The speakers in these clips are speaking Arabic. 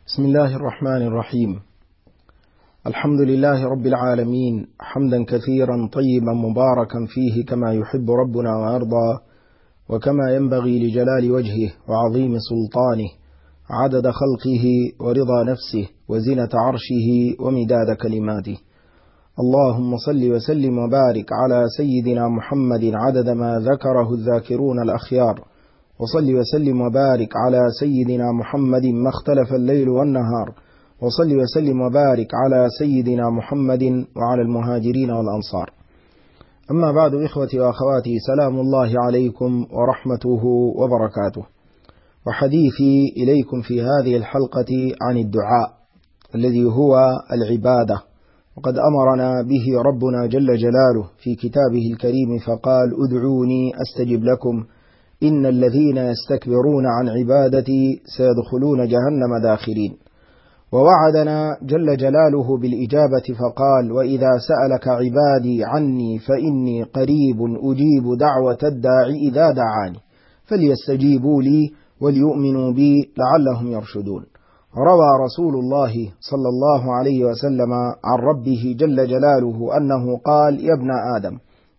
بسم الله الرحمن الرحيم. الحمد لله رب العالمين، حمدا كثيرا طيبا مباركا فيه كما يحب ربنا ويرضى، وكما ينبغي لجلال وجهه وعظيم سلطانه، عدد خلقه ورضا نفسه وزنة عرشه ومداد كلماته. اللهم صل وسلم وبارك على سيدنا محمد عدد ما ذكره الذاكرون الأخيار، وصل وسلم وبارك على سيدنا محمد ما اختلف الليل والنهار، وصل وسلم وبارك على سيدنا محمد وعلى المهاجرين والأنصار. أما بعد، إخوتي وأخواتي، سلام الله عليكم ورحمته وبركاته. وحديثي إليكم في هذه الحلقة عن الدعاء الذي هو العبادة، وقد أمرنا به ربنا جل جلاله في كتابه الكريم فقال: ادعوني أستجب لكم إن الذين يستكبرون عن عبادتي سيدخلون جهنم داخرين. ووعدنا جل جلاله بالإجابة فقال: وإذا سألك عبادي عني فإني قريب أجيب دعوة الداعي إذا دعاني فليستجيبوا لي وليؤمنوا بي لعلهم يرشدون. روى رسول الله صلى الله عليه وسلم عن ربه جل جلاله أنه قال: يا ابن آدم،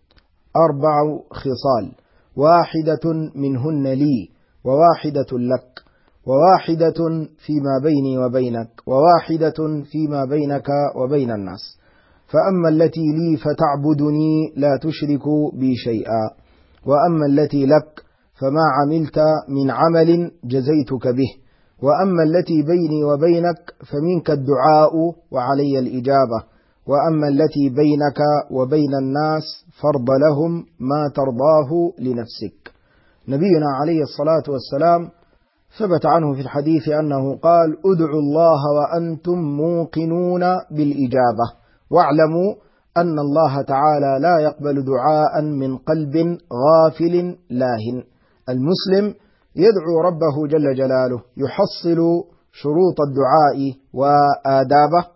4 خصال، واحدة منهن لي وواحدة لك، وواحدة فيما بيني وبينك، وواحدة فيما بينك وبين الناس. فأما التي لي فتعبدني لا تشرك بي شيئا، وأما التي لك فما عملت من عمل جزيتك به، وأما التي بيني وبينك فمنك الدعاء وعلي الإجابة، وأما التي بينك وبين الناس فرض لهم ما ترضاه لنفسك. نبينا عليه الصلاة والسلام ثبت عنه في الحديث أنه قال: ادعوا الله وأنتم موقنون بالإجابة، واعلموا أن الله تعالى لا يقبل دعاء من قلب غافل لاهٍ. المسلم يدعو ربه جل جلاله، يحصل شروط الدعاء وآدابه،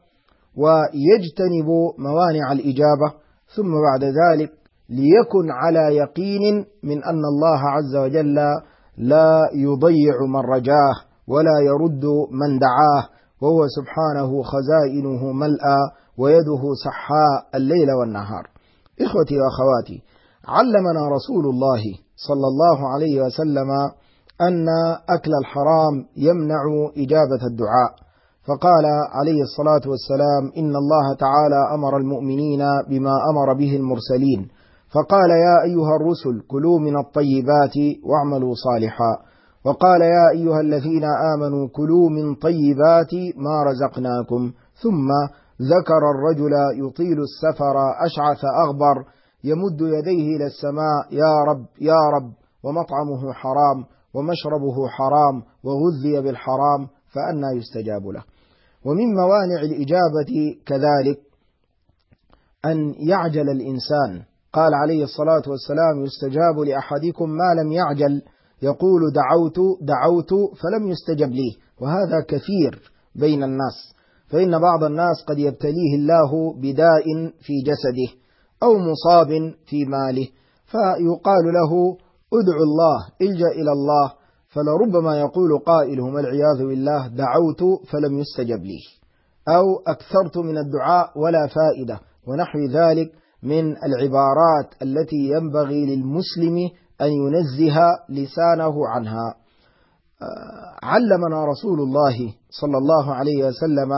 ويجتنب موانع الإجابة، ثم بعد ذلك ليكن على يقين من أن الله عز وجل لا يضيع من رجاه ولا يرد من دعاه، وهو سبحانه خزائنه ملأى ويده سحاء الليل والنهار. إخوتي وأخواتي، علمنا رسول الله صلى الله عليه وسلم أن أكل الحرام يمنع إجابة الدعاء، فقال عليه الصلاة والسلام: إن الله تعالى أمر المؤمنين بما أمر به المرسلين، فقال: يا أيها الرسل كلوا من الطيبات واعملوا صالحا، وقال: يا أيها الذين آمنوا كلوا من طيبات ما رزقناكم. ثم ذكر الرجل يطيل السفر أشعث أغبر يمد يديه إلى السماء: يا رب يا رب، ومطعمه حرام ومشربه حرام وغذي بالحرام، فأنى يستجاب له. ومن موانع الإجابة كذلك أن يعجل الإنسان. قال عليه الصلاة والسلام: يستجاب لأحدكم ما لم يعجل، يقول دعوت فلم يستجب لي. وهذا كثير بين الناس، فإن بعض الناس قد يبتليه الله بداء في جسده أو مصاب في ماله، فيقال له: ادعو الله، الجأ إلى الله، فلربما يقول قائلهم والعياذ بالله: دعوت فلم يستجب لي، أو أكثرت من الدعاء ولا فائدة، ونحو ذلك من العبارات التي ينبغي للمسلم أن ينزه لسانه عنها. علمنا رسول الله صلى الله عليه وسلم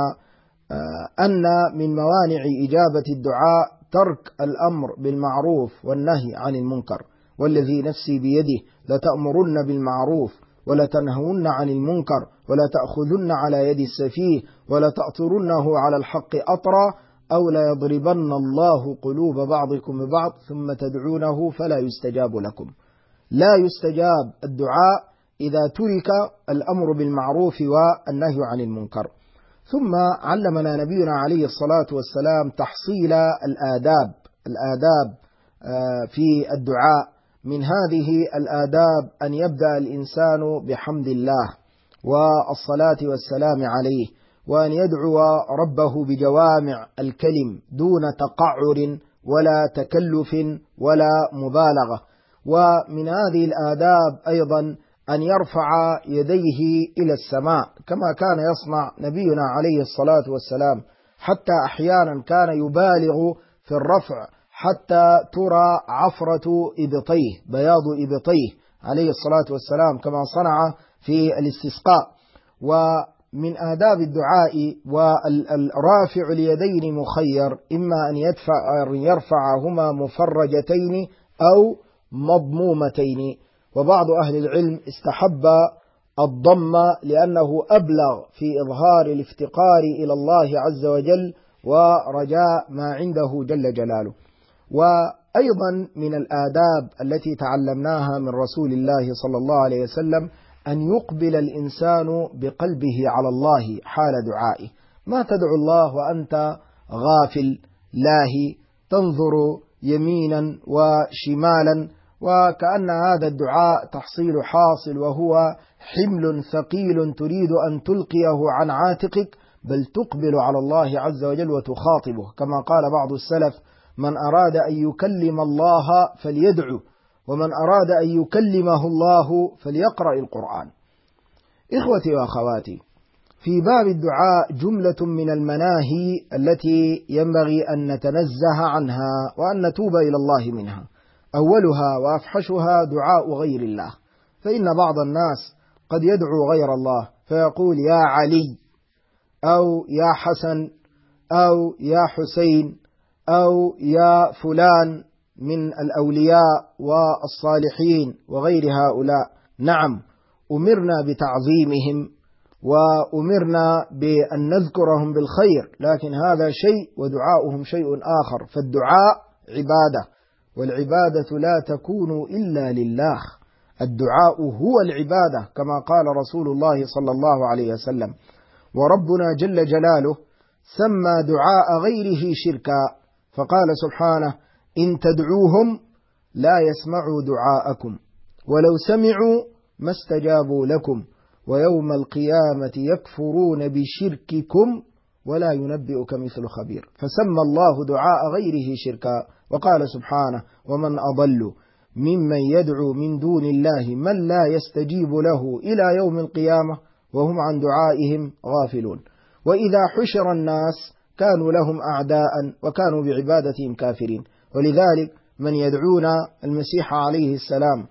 أن من موانع إجابة الدعاء ترك الأمر بالمعروف والنهي عن المنكر، والذي نفسي بيده لتأمرن بالمعروف ولتنهون عن المنكر ولتأخذن على يد السفيه ولتأطرنه على الحق أطرا، أو ليضربن الله قلوب بعضكم ببعض ثم تدعونه فلا يستجاب لكم. لا يستجاب الدعاء إذا ترك الأمر بالمعروف والنهي عن المنكر. ثم علمنا نبينا عليه الصلاة والسلام تحصيل الآداب في الدعاء. من هذه الآداب أن يبدأ الإنسان بحمد الله والصلاة والسلام عليه، وأن يدعو ربه بجوامع الكلم دون تقعر ولا تكلف ولا مبالغة. ومن هذه الآداب أيضا أن يرفع يديه إلى السماء كما كان يصنع نبينا عليه الصلاة والسلام، حتى أحيانا كان يبالغ في الرفع حتى ترى عفرة إبطيه، بياض إبطيه عليه الصلاة والسلام، كما صنع في الاستسقاء. ومن آداب الدعاء والرافع اليدين مخير، إما أن يرفعهما مفرجتين أو مضمومتين. وبعض أهل العلم استحب الضم لأنه أبلغ في إظهار الافتقار إلى الله عز وجل ورجاء ما عنده جل جلاله. وأيضا من الآداب التي تعلمناها من رسول الله صلى الله عليه وسلم أن يقبل الإنسان بقلبه على الله حال دعائه، ما تدعو الله وأنت غافل لاهي تنظر يمينا وشمالا، وكأن هذا الدعاء تحصيل حاصل وهو حمل ثقيل تريد أن تلقيه عن عاتقك، بل تقبل على الله عز وجل وتخاطبه، كما قال بعض السلف: من أراد أن يكلم الله فليدعو، ومن أراد أن يكلمه الله فليقرأ القرآن. إخوتي وأخواتي، في باب الدعاء جملة من المناهي التي ينبغي أن نتنزه عنها وأن نتوب إلى الله منها. أولها وأفحشها دعاء غير الله، فإن بعض الناس قد يدعو غير الله فيقول: يا علي، أو يا حسن، أو يا حسين، أو يا فلان من الأولياء والصالحين وغير هؤلاء. نعم، أمرنا بتعظيمهم وأمرنا بأن نذكرهم بالخير، لكن هذا شيء ودعاؤهم شيء آخر. فالدعاء عبادة، والعبادة لا تكون إلا لله. الدعاء هو العبادة كما قال رسول الله صلى الله عليه وسلم. وربنا جل جلاله سمى دعاء غيره شركا، فقال سبحانه: إن تدعوهم لا يسمعوا دعاءكم ولو سمعوا ما استجابوا لكم ويوم القيامة يكفرون بشرككم ولا ينبئك مثل خبير. فسمى الله دعاء غيره شركا، وقال سبحانه: ومن أضل ممن يدعو من دون الله من لا يستجيب له إلى يوم القيامة وهم عن دعائهم غافلون. وإذا حشر الناس كانوا لهم أعداء وكانوا بعبادتهم كافرين. ولذلك من يدعون المسيح عليه السلام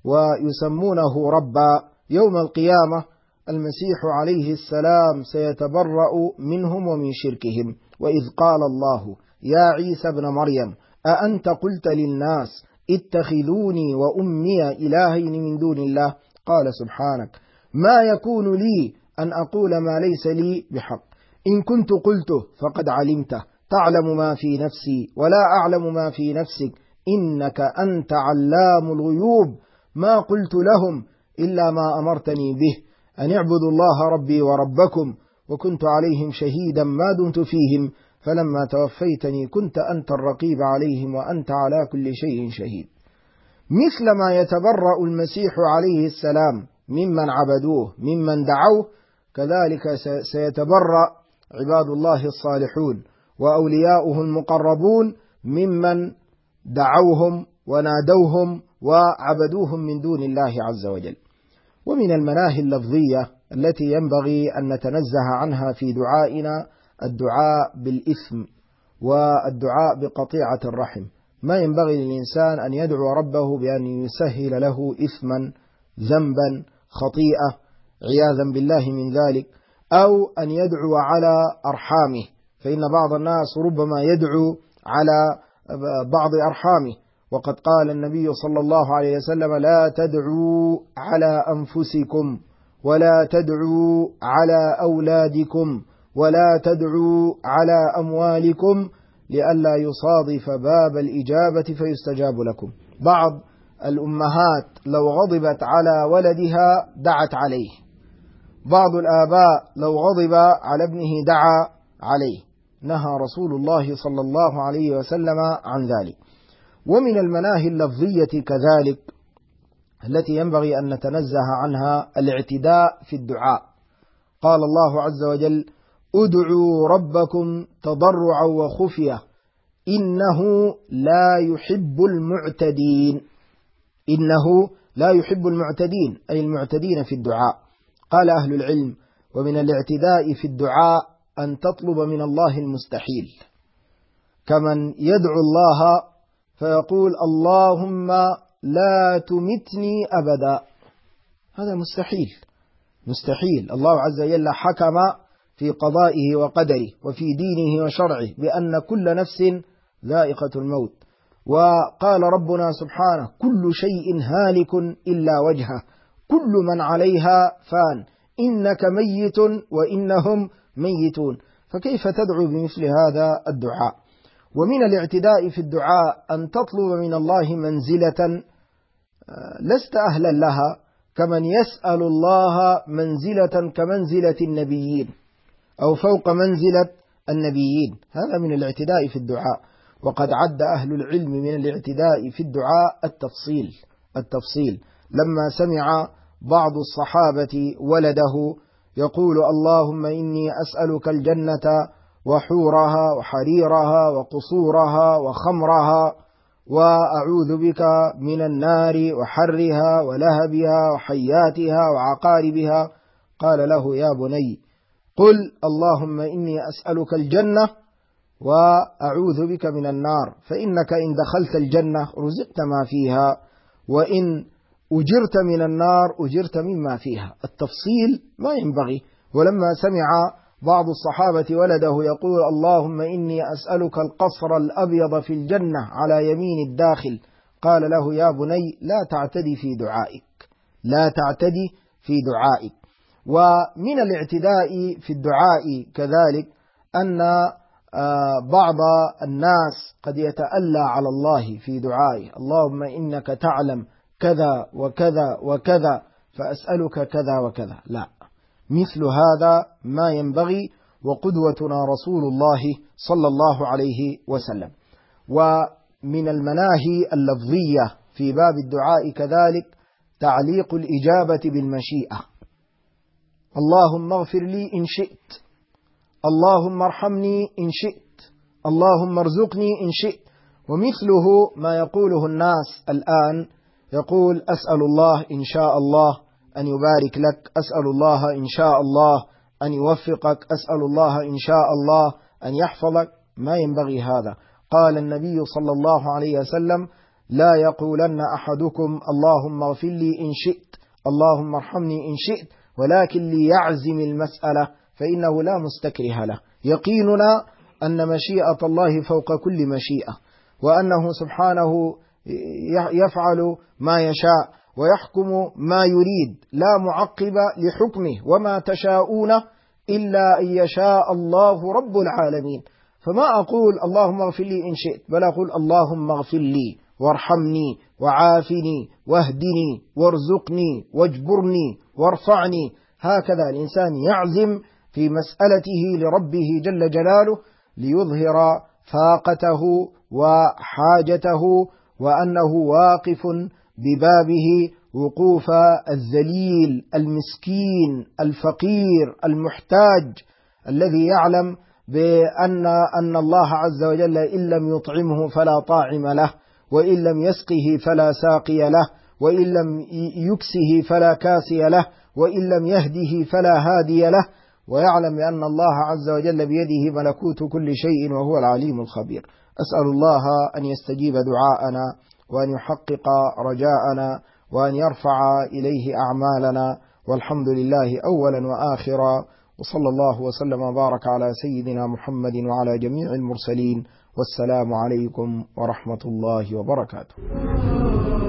ويسمونه ربا، يوم القيامة المسيح عليه السلام سيتبرأ منهم ومن شركهم. وإذ قال الله: يا عيسى ابن مريم أأنت قلت للناس اتخذوني وأمي إلهين من دون الله؟ قال سبحانك ما يكون لي أن أقول ما ليس لي بحق، إن كنت قلته فقد علمته، تعلم ما في نفسي ولا أعلم ما في نفسك، إنك أنت علام الغيوب. ما قلت لهم إلا ما أمرتني به، أن اعبدوا الله ربي وربكم، وكنت عليهم شهيدا ما دمت فيهم، فلما توفيتني كنت أنت الرقيب عليهم وأنت على كل شيء شهيد. مثل ما يتبرأ المسيح عليه السلام ممن عبدوه ممن دعوه، كذلك سيتبرأ عباد الله الصالحون وأولياؤه المقربون ممن دعوهم ونادوهم وعبدوهم من دون الله عز وجل. ومن المناهي اللفظية التي ينبغي أن نتنزه عنها في دعائنا الدعاء بالإثم والدعاء بقطيعة الرحم. ما ينبغي للإنسان أن يدعو ربه بأن يسهل له إثما، ذنبا، خطيئة عياذا بالله من ذلك، أو أن يدعو على أرحامه، فإن بعض الناس ربما يدعو على بعض أرحامه، وقد قال النبي صلى الله عليه وسلم: لا تدعوا على أنفسكم ولا تدعوا على أولادكم ولا تدعوا على أموالكم لئلا يصادف باب الإجابة فيستجاب لكم. بعض الأمهات لو غضبت على ولدها دعت عليه، بعض الآباء لو غضب على ابنه دعا عليه، نهى رسول الله صلى الله عليه وسلم عن ذلك. ومن المناهي اللفظية كذلك التي ينبغي أن نتنزه عنها الاعتداء في الدعاء. قال الله عز وجل: ادعوا ربكم تضرعا وخفية إنه لا يحب المعتدين. إنه لا يحب المعتدين، أي المعتدين في الدعاء. قال أهل العلم: ومن الاعتداء في الدعاء أن تطلب من الله المستحيل، كمن يدعو الله فيقول: اللهم لا تمتني أبدا. هذا مستحيل. الله عز وجل حكم في قضائه وقدره وفي دينه وشرعه بأن كل نفس ذائقة الموت، وقال ربنا سبحانه: كل شيء هالك إلا وجهه، كل من عليها فان، إنك ميت وإنهم ميتون. فكيف تدعو بمثل هذا الدعاء؟ ومن الاعتداء في الدعاء أن تطلب من الله منزلة لست أهلا لها، كمن يسأل الله منزلة كمنزلة النبيين أو فوق منزلة النبيين. هذا من الاعتداء في الدعاء. وقد عد أهل العلم من الاعتداء في الدعاء التفصيل لما سمع بعض الصحابة ولده يقول: اللهم إني أسألك الجنة وحورها وحريرها وقصورها وخمرها، وأعوذ بك من النار وحرها ولهبها وحياتها وعقاربها. قال له: يا بني، قل اللهم إني أسألك الجنة وأعوذ بك من النار، فإنك إن دخلت الجنة رزقت ما فيها، وإن أجرت من النار أجرت مما فيها. التفصيل ما ينبغي. ولما سمع بعض الصحابة ولده يقول: اللهم إني أسألك القصر الأبيض في الجنة على يمين الداخل، قال له: يا بني لا تعتدي في دعائك. ومن الاعتداء في الدعاء كذلك أن بعض الناس قد يتألى على الله في دعائه: اللهم إنك تعلم كذا وكذا وكذا فأسألك كذا وكذا. لا، مثل هذا ما ينبغي. وقدوتنا رسول الله صلى الله عليه وسلم. ومن المناهي اللفظية في باب الدعاء كذلك تعليق الإجابة بالمشيئة: اللهم اغفر لي إن شئت، اللهم ارحمني إن شئت، اللهم ارزقني إن شئت. ومثله ما يقوله الناس الآن، يقول: أسأل الله إن شاء الله أن يبارك لك، أسأل الله إن شاء الله أن يوفقك، أسأل الله إن شاء الله أن يحفظك. ما ينبغي هذا. قال النبي صلى الله عليه وسلم: لا يقولن أحدكم اللهم اغفر لي إن شئت، اللهم ارحمني إن شئت، ولكن ليعزم المسألة، فإنه لا مستكره له. يقيننا أن مشيئة الله فوق كل مشيئة، وأنه سبحانه يفعل ما يشاء ويحكم ما يريد، لا معقب لحكمه، وما تشاءون إلا أن يشاء الله رب العالمين. فما أقول اللهم اغفر لي إن شئت، بل أقول اللهم اغفر لي وارحمني وعافني واهدني وارزقني واجبرني وارفعني. هكذا الإنسان يعزم في مسألته لربه جل جلاله ليظهر فاقته وحاجته، وأنه واقف ببابه وقوف الذليل المسكين الفقير المحتاج، الذي يعلم بأن الله عز وجل إن لم يطعمه فلا طاعم له، وإن لم يسقه فلا ساقي له، وإن لم يكسه فلا كاسي له، وإن لم يهده فلا هادي له، ويعلم بأن الله عز وجل بيده ملكوت كل شيء وهو العليم الخبير. أسأل الله أن يستجيب دعاءنا، وأن يحقق رجاءنا، وأن يرفع إليه أعمالنا، والحمد لله أولا وآخرا، وصلى الله وسلم وبارك على سيدنا محمد وعلى جميع المرسلين، والسلام عليكم ورحمة الله وبركاته.